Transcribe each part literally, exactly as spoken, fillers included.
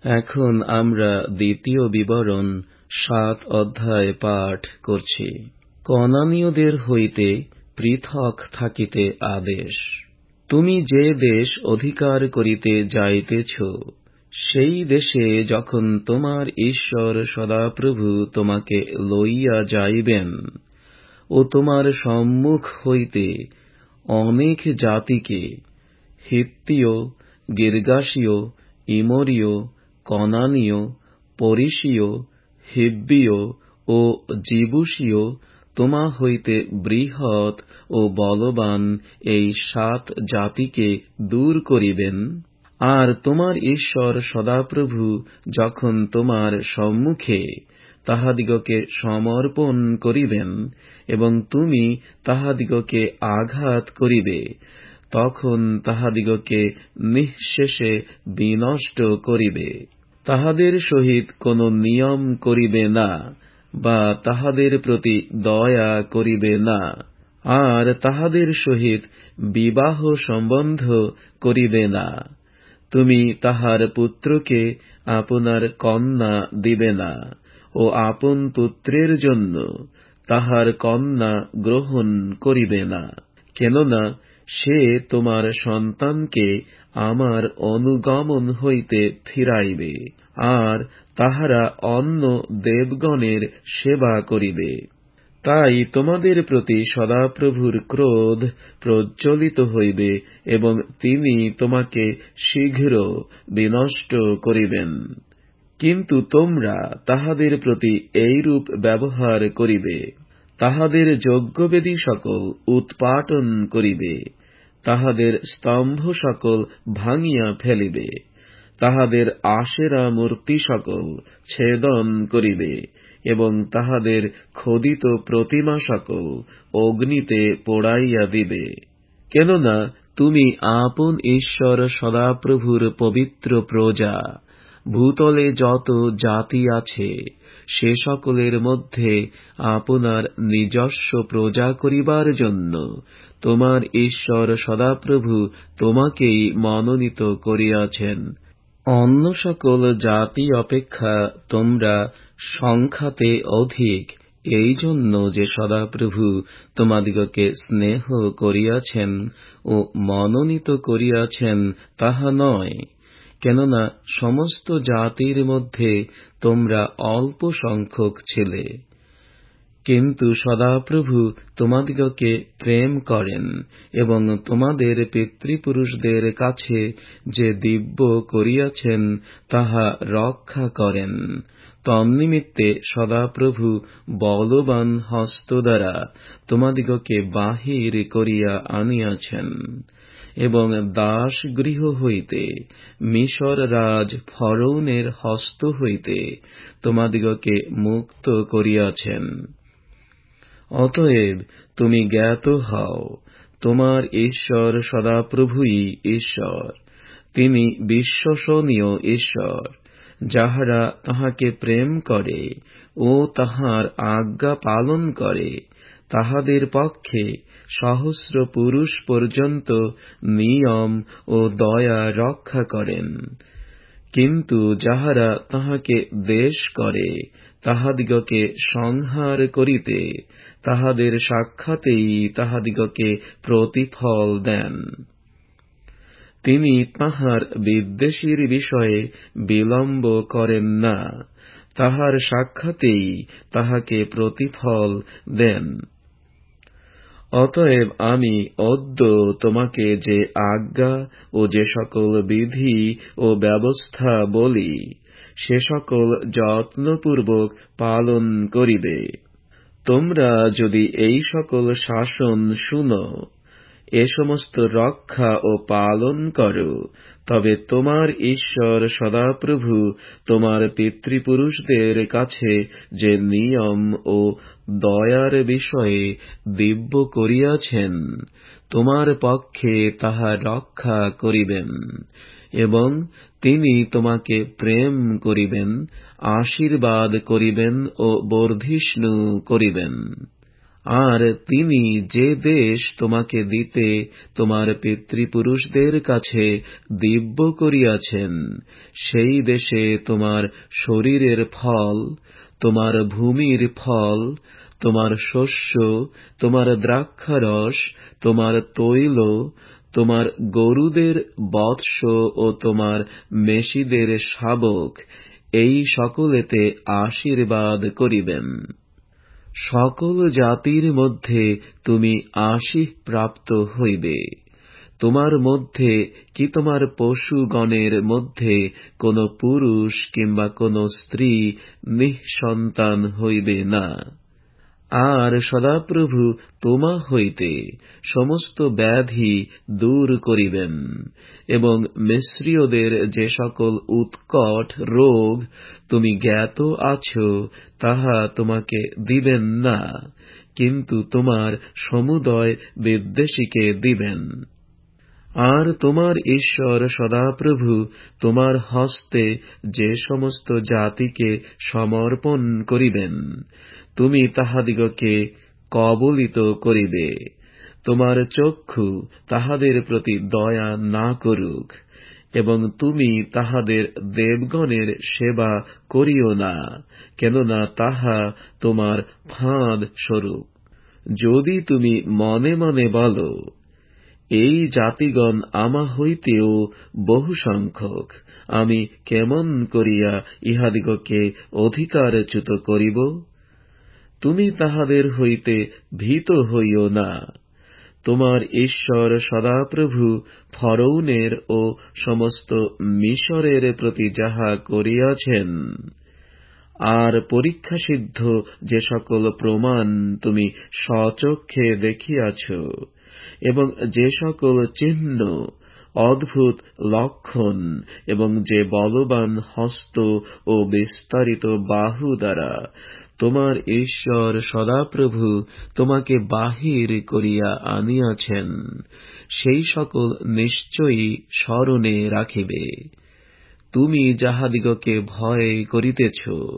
এখন আমরা দ্বিতীয় বিবরণ সাত অধ্যায় পাঠ করছি। কনানীয়দের হইতে পৃথক থাকিতে আদেশ। তুমি যে দেশ অধিকার করিতে যাইতেছ, সেই দেশে যখন তোমার ঈশ্বর সদাপ্রভু তোমাকে লইয়া যাইবেন ও তোমার সম্মুখ হইতে অনেক জাতিকে, হিত্তীয়, গির্গাশীয়, ইমরীয়, কনানীয়, পরিসীয়, হিব্বীয় ও জিবুসীয়, তোমা হইতে বৃহৎ ও বলবান এই সাত জাতিকে দূর করিবেন, আর তোমার ঈশ্বর সদাপ্রভু যখন তোমার সম্মুখে তাহাদিগকে সমর্পণ করিবেন এবং তুমি তাহাদিগকে আঘাত করিবে, তখন তাহাদিগকে নিঃশেষে বিনষ্ট করিবে। তাহাদের সহিত কোন নিয়ম করিবে না বা তাহাদের প্রতি দয়া করিবে না, আর তাহাদের সহিত বিবাহ সম্বন্ধ করিবে না। তুমি তাহার পুত্রকে আপনার কন্যা দিবে না ও আপন পুত্রের জন্য তাহার কন্যা গ্রহণ করিবে না, কেননা সে তোমার সন্তানকে আমার অনুগমন হইতে ফিরাইবে, আর তাহারা অন্য দেবগণের সেবা করিবে। তাই তোমাদের প্রতি সদাপ্রভুর ক্রোধ প্রজ্বলিত হইবে এবং তিনি তোমাকে শীঘ্র বিনষ্ট করিবেন। কিন্তু তোমরা তাহাদের প্রতি এইরূপ ব্যবহার করিবে, তাহাদের যজ্ঞবেদী সকল উৎপাটন করিবে, তাহাদের স্তম্ভ সকল ভাঙিয়া ফেলিবে, তাহাদের আশেরা মূর্তি সকল ছেদন করিবে এবং তাহাদের খোদিত প্রতিমা সকল অগ্নিতে পোড়াইয়া দিবে। কেননা তুমি আপন ঈশ্বর সদাপ্রভুর পবিত্র প্রজা। ভূতলে যত জাতি আছে সে সকলের মধ্যে আপনার নিজস্ব প্রজা করিবার জন্য তোমার ঈশ্বর সদাপ্রভু তোমাকেই মনোনীত করিয়াছেন। অন্য সকল জাতি অপেক্ষা তোমরা সংখ্যাতে অধিক, এই জন্য যে সদাপ্রভু তোমাদিগকে স্নেহ করিয়াছেন ও মনোনীত করিয়াছেন তাহা নয়, কেননা সমস্ত জাতির মধ্যে তোমরা অল্প সংখ্যক ছিলে। কিন্তু সদাপ্রভু তোমাদিগকে প্রেম করেন এবং তোমাদের পিতৃপুরুষদের কাছে যে দিব্য করিয়াছেন তাহা রক্ষা করেন। তন্নিমিত্তে সদাপ্রভু বলবান হস্ত দ্বারা তোমাদিগকে বাহির করিয়া আনিয়াছেন এবং দাসগৃহ হইতে, মিশর রাজ ফরৌনের হস্ত হইতে তোমাদিগকে মুক্ত করিয়াছেন। অতএব তুমি জ্ঞাত হও, তোমার ঈশ্বর সদাপ্রভুই ঈশ্বর। তিনি বিশ্বসনীয় ঈশ্বর। যাহারা তাহাকে প্রেম করে ও তাহার আজ্ঞা পালন করে, তাহাদের পক্ষে সহস্র পুরুষ পর্যন্ত নিয়ম ও দয়া রক্ষা করেন। কিন্তু যাহারা তাহাকে দ্বেষ করে, তাহাদিগকে সংহার করিতে তাহাদের সাক্ষাতেই তাহাদিগকে প্রতিফল দেন। তিনি তাহার বিদ্বেষীর বিষয়ে বিলম্ব করেন না, তাহার সাক্ষাতেই তাহাকে প্রতিফল দেন। অতএব আমি অদ্য তোমাকে যে আজ্ঞা ও যে সকল বিধি ও ব্যবস্থা বলি, সে সকল যত্নপূর্বক পালন করিবে। তোমরা যদি এই সকল শাসন শুনো, এ সমস্ত রক্ষা ও পালন করো, তবে তোমার ঈশ্বর সদাপ্রভু তোমার পিতৃপুরুষদের কাছে যে নিয়ম ও দয়ার বিষয়ে দিব্য করিয়াছেন, তোমার পক্ষে তাহা রক্ষা করিবেন এবং তিনি তোমাকে প্রেম করিবেন, আশীর্বাদ করিবেন ও বর্ধিষ্ণু করিবেন। আর তিনি যে দেশ তোমাকে দিতে তোমার পিতৃপুরুষদের কাছে দিব্য করিয়াছেন, সেই দেশে তোমার শরীরের ফল, তোমার ভূমির ফল, তোমার শস্য, তোমার দ্রাক্ষারস, তোমার তৈল, তোমার গরুদের বৎস ও তোমার মেষিদের শাবক, এই সকলেতে আশীর্বাদ করিবেন। সকল জাতির মধ্যে তুমি আশীষ প্রাপ্ত হইবে। তোমার মধ্যে কি তোমার পশুগণের মধ্যে কোন পুরুষ কিংবা কোন স্ত্রী নিঃসন্তান হইবে না। আর সদাপ্রভু তোমা হইতে সমস্ত ব্যাধি দূর করিবেন, এবং মিস্রীয়দের যে সকল উৎকট রোগ তুমি জ্ঞাত আছো, তাহা তোমাকে দিবেন না, কিন্তু তোমার সমুদয় বিদ্বেষীকে দিবেন। আর তোমার ঈশ্বর সদাপ্রভু তোমার হস্তে যে সমস্ত জাতিকে সমর্পণ করিবেন, তুমি তাহাদিগকে কবলিত করিবে। তোমার চক্ষু তাহাদের প্রতি দয়া না করুক, এবং তুমি তাহাদের দেবগণের সেবা করিও না, কেননা তাহা তোমার ফাঁদ স্বরূপ। যদি তুমি মনে মনে বলো, এই জাতিগণ আমা হইতেও বহু সংখ্যক, আমি কেমন করিয়া ইহাদিগকে অধিকারচ্যুত করিব? তুমি তাহাদের হইতে ভীত হইও না। তোমার ঈশ্বর সদাপ্রভু ফরৌনের ও সমস্ত মিশরের প্রতি যাহা করিয়াছেন, আর পরীক্ষাসিদ্ধ যে সকল প্রমাণ তুমি স্বচক্ষে দেখিয়াছ, এবং যে সকল চিহ্ন, অদ্ভুত লক্ষণ, এবং যে বলবান হস্ত ও বিস্তারিত বাহু দ্বারা তোমার ঈশ্বর সদাপ্রভু তোমাকে বাহির করিয়া আনিয়াছেন, সেই সকল নিশ্চয়ই স্মরণে রাখিবে। তুমি যাহাদিগকে ভয় করিতেছ,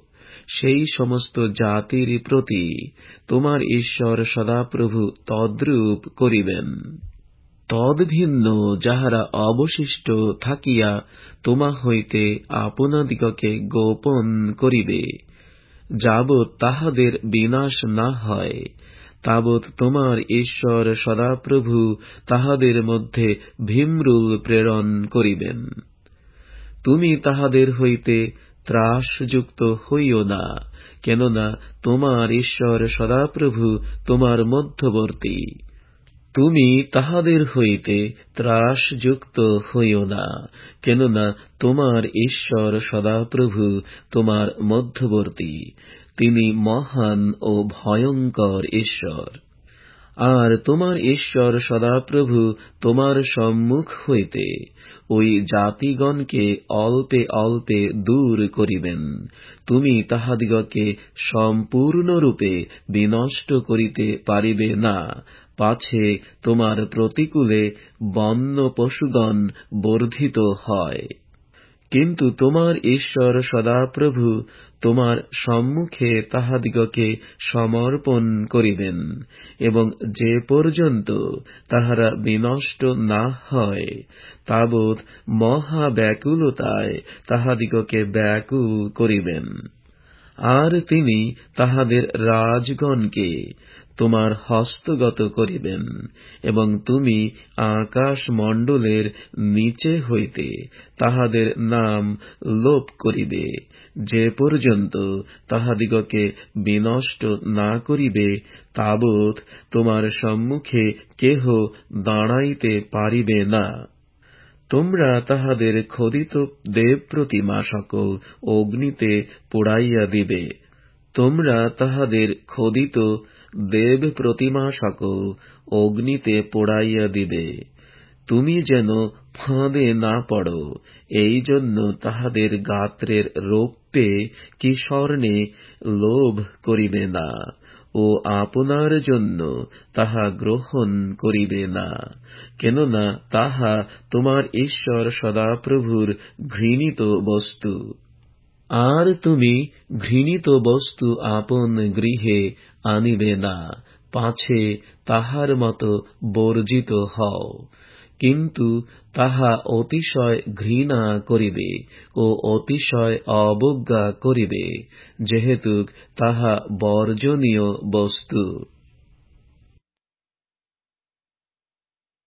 সেই সমস্ত জাতির প্রতি তোমার ঈশ্বর সদাপ্রভু তদ্রূপ করিবেন। তদ্ভিন্ন যাহারা অবশিষ্ট থাকিয়া তোমা হইতে আপনাদিগকে গোপন করিবে, যাবৎ তাহাদের বিনাশ না হয়, তাবৎ তোমার ঈশ্বর সদাপ্রভু তাহাদের মধ্যে ভীমরুল প্রেরণ করিবেন। তুমি তাহাদের হইতে ত্রাসযুক্ত হইও না, কেননা তোমার ঈশ্বর সদাপ্রভু তোমার মধ্যবর্তী। তুমি তাহাদের হইতে ত্রাসযুক্ত হইও না, কেননা তোমার ঈশ্বর সদাপ্রভু তোমার মধ্যবর্তী। তিনি মহান ও ভয়ঙ্কর ঈশ্বর। আর তোমার ঈশ্বর সদাপ্রভু তোমার সম্মুখ হইতে ওই জাতিগণকে অল্পে অল্পে দূর করিবেন। তুমি তাহাদিগকে সম্পূর্ণরূপে বিনষ্ট করিতে পারিবে না, পাছে তোমার প্রতিকূলে বন্য পশুগণ বর্ধিত হয়। কিন্তু তোমার ঈশ্বর সদাপ্রভু তোমার সম্মুখে তাহাদিগকে সমর্পণ করিবেন, এবং যে পর্যন্ত তাহারা বিনষ্ট না হয়, তাবৎ মহাব্যাকুলতায় তাহাদিগকে ব্যাকুল করিবেন। আর তিনি তাহাদের রাজগণকে তোমার হস্তগত করিবেন, এবং তুমি আকাশমণ্ডলের নিচে হইতে তাহাদের নাম লোপ করিবে, যে পর্যন্ত তাহাদিগকে বিনষ্ট না করিবে, তাবৎ তোমার সম্মুখে কেহ দাঁড়াইতে পারিবে না। তোমরা তাহাদের খোদিত দেব প্রতিমা সকল অগ্নিতে পোড়াইয়া দিবে। তোমরা তাহাদের খোদিত দেব প্রতিমা সকল অগ্নিতে পোড়াইয়া দিবে। তুমি যেন ফাঁদে না পড়ো, এই জন্য তাহাদের গাত্রের রৌপ্যে কি স্বর্ণে লোভ করিবে না, ও আপনার জন্য তাহা গ্রহণ করিবে না, কেননা তাহা তোমার ঈশ্বর সদাপ্রভুর ঘৃণিত বস্তু। আর তুমি ঘৃণিত বস্তু আপন গৃহে আনিবে না, পাছে তাহার মত বর্জিত হও, কিন্তু তাহা অতিশয় ঘৃণা করিবে ও অতিশয় অবজ্ঞা করিবে, যেহেতু তাহা বর্জনীয় বস্তু।